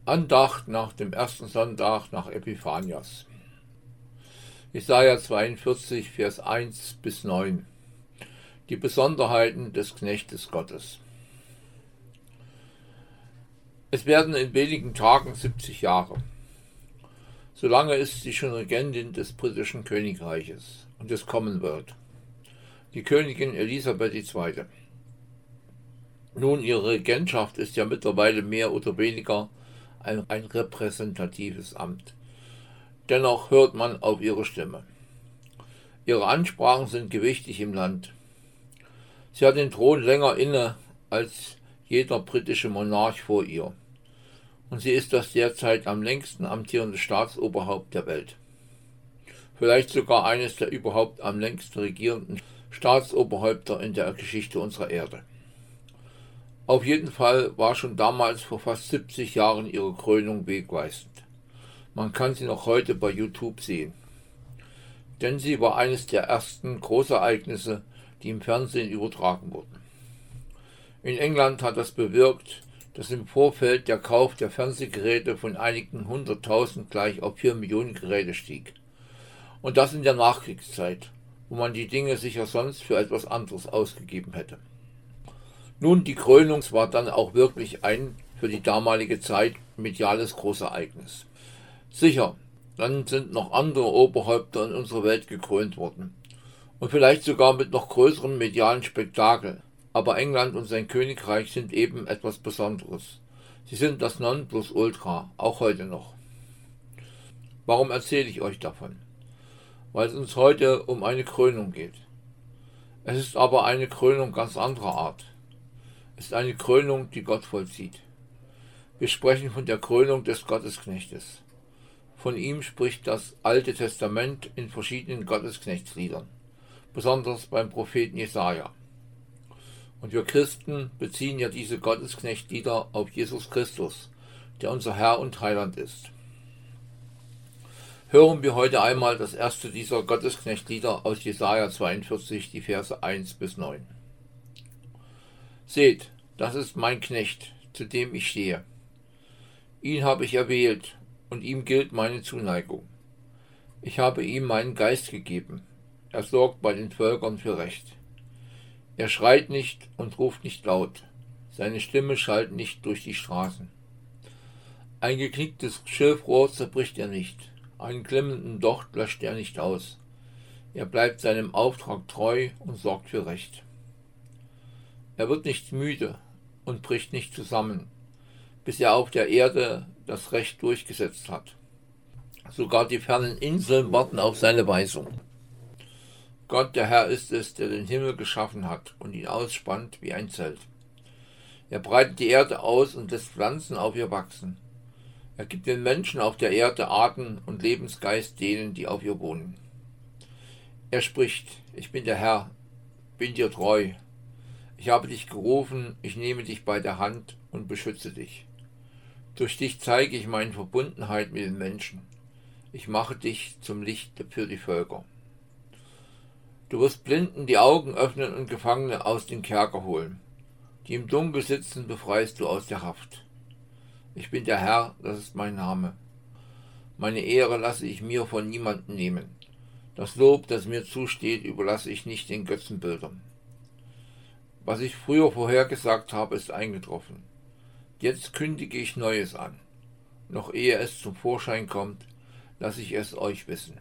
Andacht nach dem ersten Sonntag nach Epiphanias. Jesaja 42, Vers 1 bis 9. Die Besonderheiten des Knechtes Gottes. Es werden in wenigen Tagen 70 Jahre. So lange ist sie schon Regentin des britischen Königreiches und des Commonwealth, die Königin Elisabeth II. Nun, ihre Regentschaft ist ja mittlerweile mehr oder weniger ein repräsentatives Amt. Dennoch hört man auf ihre Stimme. Ihre Ansprachen sind gewichtig im Land. Sie hat den Thron länger inne als jeder britische Monarch vor ihr. Und sie ist das derzeit am längsten amtierende Staatsoberhaupt der Welt. Vielleicht sogar eines der überhaupt am längsten regierenden Staatsoberhäupter in der Geschichte unserer Erde. Auf jeden Fall war schon damals vor fast 70 Jahren ihre Krönung wegweisend. Man kann sie noch heute bei YouTube sehen. Denn sie war eines der ersten Großereignisse, die im Fernsehen übertragen wurden. In England hat das bewirkt, dass im Vorfeld der Kauf der Fernsehgeräte von einigen 100.000 gleich auf 4 Millionen Geräte stieg. Und das in der Nachkriegszeit, wo man die Dinge sicher sonst für etwas anderes ausgegeben hätte. Nun, die Krönung war dann auch wirklich ein für die damalige Zeit mediales Großereignis. Sicher, dann sind noch andere Oberhäupter in unserer Welt gekrönt worden. Und vielleicht sogar mit noch größerem medialen Spektakel. Aber England und sein Königreich sind eben etwas Besonderes. Sie sind das Nonplusultra, auch heute noch. Warum erzähle ich euch davon? Weil es uns heute um eine Krönung geht. Es ist aber eine Krönung ganz anderer Art. Es ist eine Krönung, die Gott vollzieht. Wir sprechen von der Krönung des Gottesknechtes. Von ihm spricht das Alte Testament in verschiedenen Gottesknechtsliedern, besonders beim Propheten Jesaja. Und wir Christen beziehen ja diese Gottesknechtlieder auf Jesus Christus, der unser Herr und Heiland ist. Hören wir heute einmal das erste dieser Gottesknechtlieder aus Jesaja 42, die Verse 1 bis 9. Seht, das ist mein Knecht, zu dem ich stehe. Ihn habe ich erwählt, und ihm gilt meine Zuneigung. Ich habe ihm meinen Geist gegeben. Er sorgt bei den Völkern für Recht. Er schreit nicht und ruft nicht laut. Seine Stimme schallt nicht durch die Straßen. Ein geknicktes Schilfrohr zerbricht er nicht. Einen glimmenden Docht löscht er nicht aus. Er bleibt seinem Auftrag treu und sorgt für Recht. Er wird nicht müde und bricht nicht zusammen, bis er auf der Erde das Recht durchgesetzt hat. Sogar die fernen Inseln warten auf seine Weisung. Gott, der Herr, ist es, der den Himmel geschaffen hat und ihn ausspannt wie ein Zelt. Er breitet die Erde aus und lässt Pflanzen auf ihr wachsen. Er gibt den Menschen auf der Erde Atem und Lebensgeist denen, die auf ihr wohnen. Er spricht: Ich bin der Herr, bin dir treu. Ich habe dich gerufen, ich nehme dich bei der Hand und beschütze dich. Durch dich zeige ich meine Verbundenheit mit den Menschen. Ich mache dich zum Licht für die Völker. Du wirst Blinden die Augen öffnen und Gefangene aus den Kerker holen. Die im Dunkel sitzen, befreist du aus der Haft. Ich bin der Herr, das ist mein Name. Meine Ehre lasse ich mir von niemandem nehmen. Das Lob, das mir zusteht, überlasse ich nicht den Götzenbildern. Was ich früher vorhergesagt habe, ist eingetroffen. Jetzt kündige ich Neues an. Noch ehe es zum Vorschein kommt, lasse ich es euch wissen.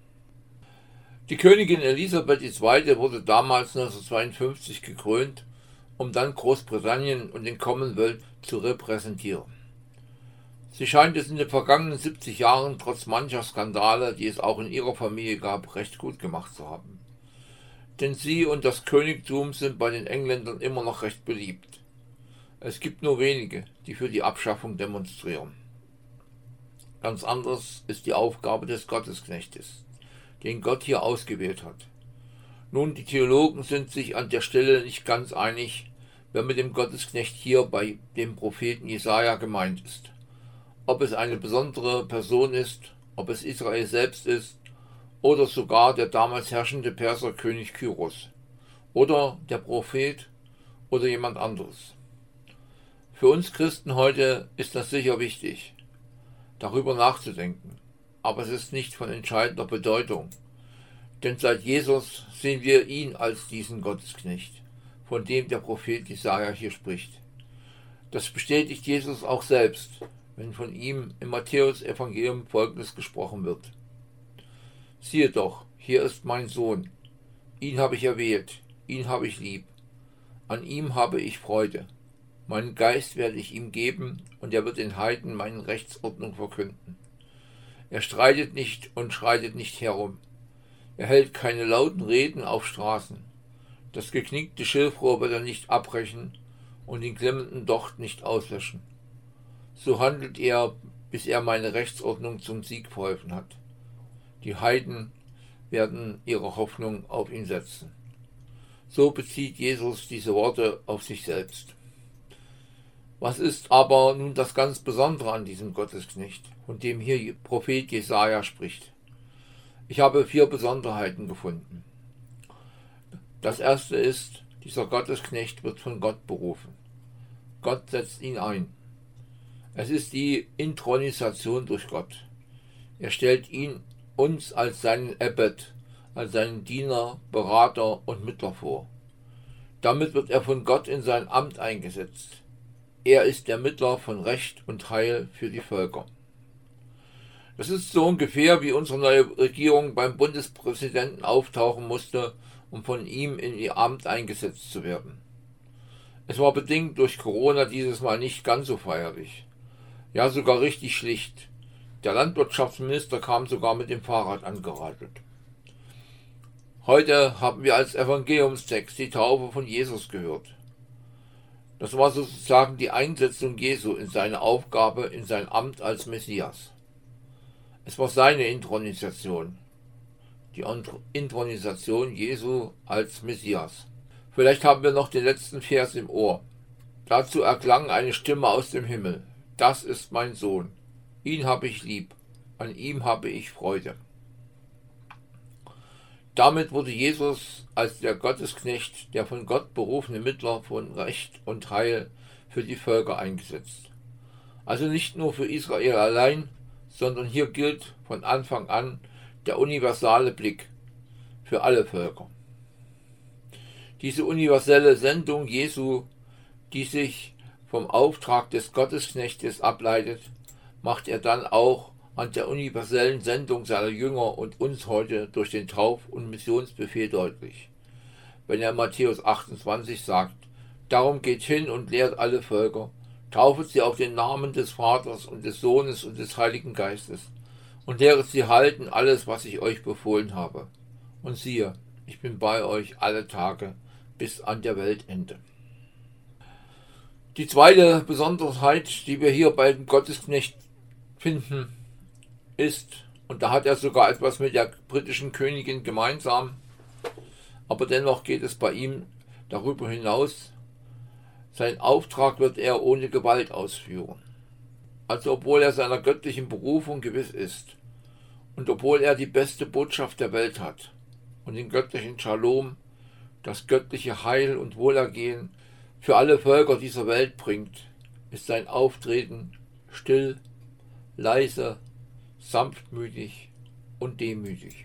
Die Königin Elisabeth II. Wurde damals 1952 gekrönt, um dann Großbritannien und den Commonwealth zu repräsentieren. Sie scheint es in den vergangenen 70 Jahren trotz mancher Skandale, die es auch in ihrer Familie gab, recht gut gemacht zu haben. Denn sie und das Königtum sind bei den Engländern immer noch recht beliebt. Es gibt nur wenige, die für die Abschaffung demonstrieren. Ganz anders ist die Aufgabe des Gottesknechtes, den Gott hier ausgewählt hat. Nun, die Theologen sind sich an der Stelle nicht ganz einig, wer mit dem Gottesknecht hier bei dem Propheten Jesaja gemeint ist. Ob es eine besondere Person ist, ob es Israel selbst ist, oder sogar der damals herrschende Perserkönig Kyros, oder der Prophet, oder jemand anderes. Für uns Christen heute ist das sicher wichtig, darüber nachzudenken, aber es ist nicht von entscheidender Bedeutung, denn seit Jesus sehen wir ihn als diesen Gottesknecht, von dem der Prophet Jesaja hier spricht. Das bestätigt Jesus auch selbst, wenn von ihm im Matthäus-Evangelium Folgendes gesprochen wird. Siehe doch, hier ist mein Sohn, ihn habe ich erwählt, ihn habe ich lieb, an ihm habe ich Freude. Meinen Geist werde ich ihm geben, und er wird den Heiden meine Rechtsordnung verkünden. Er streitet nicht und schreitet nicht herum. Er hält keine lauten Reden auf Straßen. Das geknickte Schilfrohr wird er nicht abbrechen und den glimmenden Docht nicht auslöschen. So handelt er, bis er meine Rechtsordnung zum Sieg verholfen hat. Die Heiden werden ihre Hoffnung auf ihn setzen. So bezieht Jesus diese Worte auf sich selbst. Was ist aber nun das ganz Besondere an diesem Gottesknecht, von dem hier Prophet Jesaja spricht? Ich habe 4 Besonderheiten gefunden. Das erste ist, dieser Gottesknecht wird von Gott berufen. Gott setzt ihn ein. Es ist die Inthronisation durch Gott. Er stellt ihn uns als seinen Ebbet, als seinen Diener, Berater und Mittler vor. Damit wird er von Gott in sein Amt eingesetzt. Er ist der Mittler von Recht und Heil für die Völker. Das ist so ungefähr, wie unsere neue Regierung beim Bundespräsidenten auftauchen musste, um von ihm in ihr Amt eingesetzt zu werden. Es war bedingt durch Corona dieses Mal nicht ganz so feierlich. Ja, sogar richtig schlicht. Der Landwirtschaftsminister kam sogar mit dem Fahrrad angeradelt. Heute haben wir als Evangeliumstext die Taufe von Jesus gehört. Das war sozusagen die Einsetzung Jesu in seine Aufgabe, in sein Amt als Messias. Es war seine Inthronisation, die Inthronisation Jesu als Messias. Vielleicht haben wir noch den letzten Vers im Ohr. Dazu erklang eine Stimme aus dem Himmel. Das ist mein Sohn. Ihn habe ich lieb. An ihm habe ich Freude. Damit wurde Jesus als der Gottesknecht, der von Gott berufene Mittler von Recht und Heil für die Völker eingesetzt. Also nicht nur für Israel allein, sondern hier gilt von Anfang an der universale Blick für alle Völker. Diese universelle Sendung Jesu, die sich vom Auftrag des Gottesknechtes ableitet, macht er dann auch an der universellen Sendung seiner Jünger und uns heute durch den Tauf- und Missionsbefehl deutlich. Wenn er in Matthäus 28 sagt, darum geht hin und lehrt alle Völker, taufet sie auf den Namen des Vaters und des Sohnes und des Heiligen Geistes und lehret sie halten alles, was ich euch befohlen habe. Und siehe, ich bin bei euch alle Tage bis an der Weltende. Die zweite Besonderheit, die wir hier bei dem Gottesknecht finden, ist, und da hat er sogar etwas mit der britischen Königin gemeinsam, aber dennoch geht es bei ihm darüber hinaus, sein Auftrag wird er ohne Gewalt ausführen. Also obwohl er seiner göttlichen Berufung gewiss ist und obwohl er die beste Botschaft der Welt hat und den göttlichen Shalom, das göttliche Heil und Wohlergehen für alle Völker dieser Welt bringt, ist sein Auftreten still, leise, sanftmütig und demütig.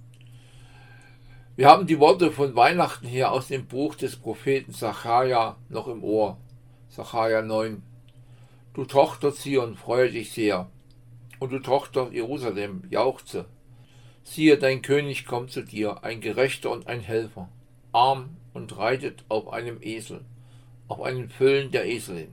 Wir haben die Worte von Weihnachten her aus dem Buch des Propheten Sacharja noch im Ohr. Sacharja 9. Du Tochter Zion, freue dich sehr, und du Tochter Jerusalem, jauchze. Siehe, dein König kommt zu dir, ein Gerechter und ein Helfer, arm und reitet auf einem Esel, auf einem Füllen der Eselin.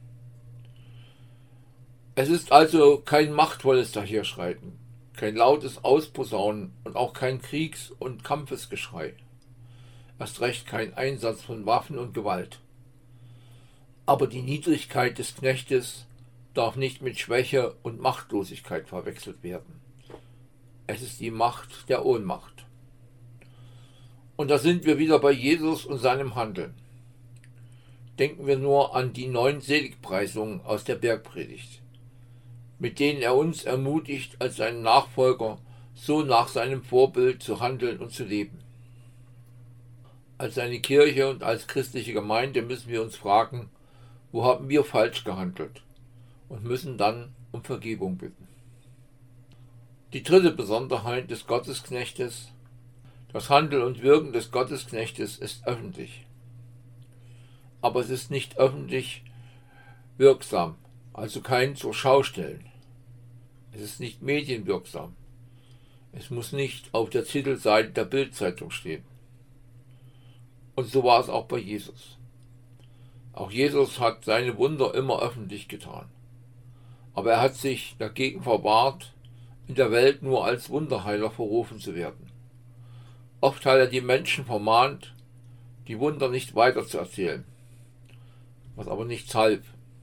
Es ist also kein machtvolles Daherschreiten, kein lautes Ausposaunen und auch kein Kriegs- und Kampfesgeschrei. Erst recht kein Einsatz von Waffen und Gewalt. Aber die Niedrigkeit des Knechtes darf nicht mit Schwäche und Machtlosigkeit verwechselt werden. Es ist die Macht der Ohnmacht. Und da sind wir wieder bei Jesus und seinem Handeln. Denken wir nur an die 9 Seligpreisungen aus der Bergpredigt, mit denen er uns ermutigt, als seinen Nachfolger so nach seinem Vorbild zu handeln und zu leben. Als seine Kirche und als christliche Gemeinde müssen wir uns fragen, Wo haben wir falsch gehandelt? Und müssen dann um Vergebung bitten. Die dritte Besonderheit des Gottesknechtes: Das Handeln und Wirken des Gottesknechtes ist öffentlich. Aber es ist nicht öffentlich wirksam, also kein zur Schau stellen. Es ist nicht medienwirksam. Es muss nicht auf der Titelseite der Bildzeitung stehen. Und so war es auch bei Jesus. Auch Jesus hat seine Wunder immer öffentlich getan. Aber er hat sich dagegen verwahrt, in der Welt nur als Wunderheiler verrufen zu werden. Oft hat er die Menschen vermahnt, die Wunder nicht weiterzuerzählen, was aber nichts half.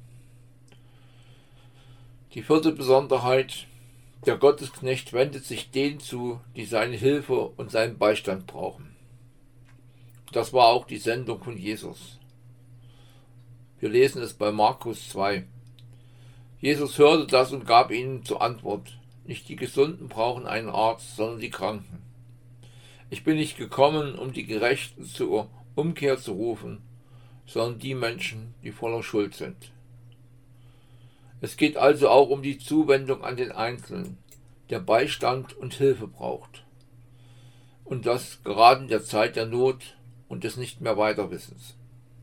Die vierte Besonderheit: Der Gottesknecht wendet sich denen zu, die seine Hilfe und seinen Beistand brauchen. Das war auch die Sendung von Jesus. Wir lesen es bei Markus 2. Jesus hörte das und gab ihnen zur Antwort: Nicht die Gesunden brauchen einen Arzt, sondern die Kranken. Ich bin nicht gekommen, um die Gerechten zur Umkehr zu rufen, sondern die Menschen, die voller Schuld sind. Es geht also auch um die Zuwendung an den Einzelnen, der Beistand und Hilfe braucht. Und das gerade in der Zeit der Not und des nicht mehr Weiterwissens.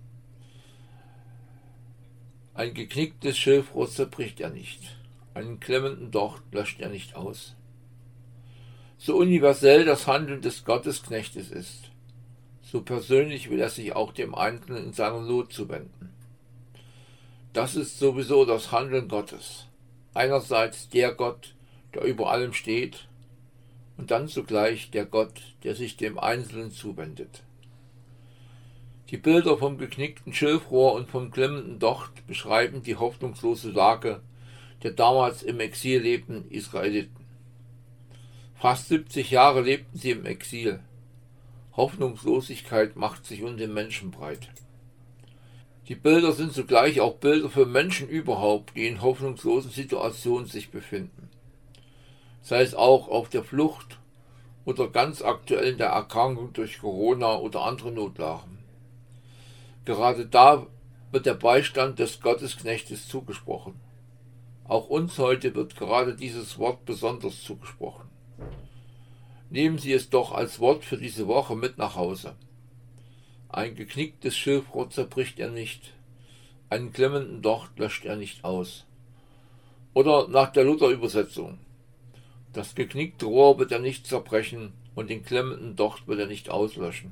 Ein geknicktes Schilfrohr zerbricht er nicht, einen klemmenden Docht löscht er nicht aus. So universell das Handeln des Gottesknechtes ist, so persönlich will er sich auch dem Einzelnen in seiner Not zuwenden. Das ist sowieso das Handeln Gottes. Einerseits der Gott, der über allem steht, und dann zugleich der Gott, der sich dem Einzelnen zuwendet. Die Bilder vom geknickten Schilfrohr und vom klemmenden Docht beschreiben die hoffnungslose Lage der damals im Exil lebenden Israeliten. Fast 70 Jahre lebten sie im Exil. Hoffnungslosigkeit macht sich unter den Menschen breit. Die Bilder sind zugleich auch Bilder für Menschen überhaupt, die in hoffnungslosen Situationen sich befinden. Sei es auch auf der Flucht oder ganz aktuell in der Erkrankung durch Corona oder andere Notlagen. Gerade da wird der Beistand des Gottesknechtes zugesprochen. Auch uns heute wird gerade dieses Wort besonders zugesprochen. Nehmen Sie es doch als Wort für diese Woche mit nach Hause. Ein geknicktes Schilfrohr zerbricht er nicht, einen klemmenden Docht löscht er nicht aus. Oder nach der Luther-Übersetzung: Das geknickte Rohr wird er nicht zerbrechen und den klemmenden Docht wird er nicht auslöschen.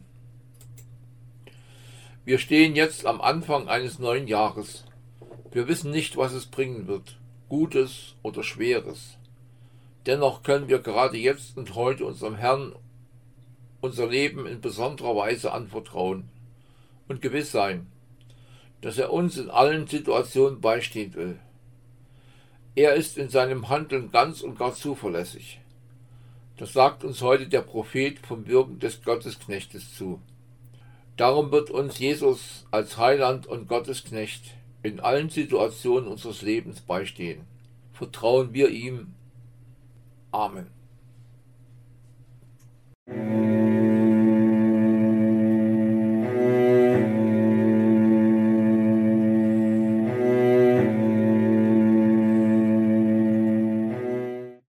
Wir stehen jetzt am Anfang eines neuen Jahres. Wir wissen nicht, was es bringen wird, Gutes oder Schweres. Dennoch können wir gerade jetzt und heute unserem Herrn unser Leben in besonderer Weise anvertrauen und gewiss sein, dass er uns in allen Situationen beistehen will. Er ist in seinem Handeln ganz und gar zuverlässig. Das sagt uns heute der Prophet vom Wirken des Gottesknechtes zu. Darum wird uns Jesus als Heiland und Gottesknecht in allen Situationen unseres Lebens beistehen. Vertrauen wir ihm. Amen.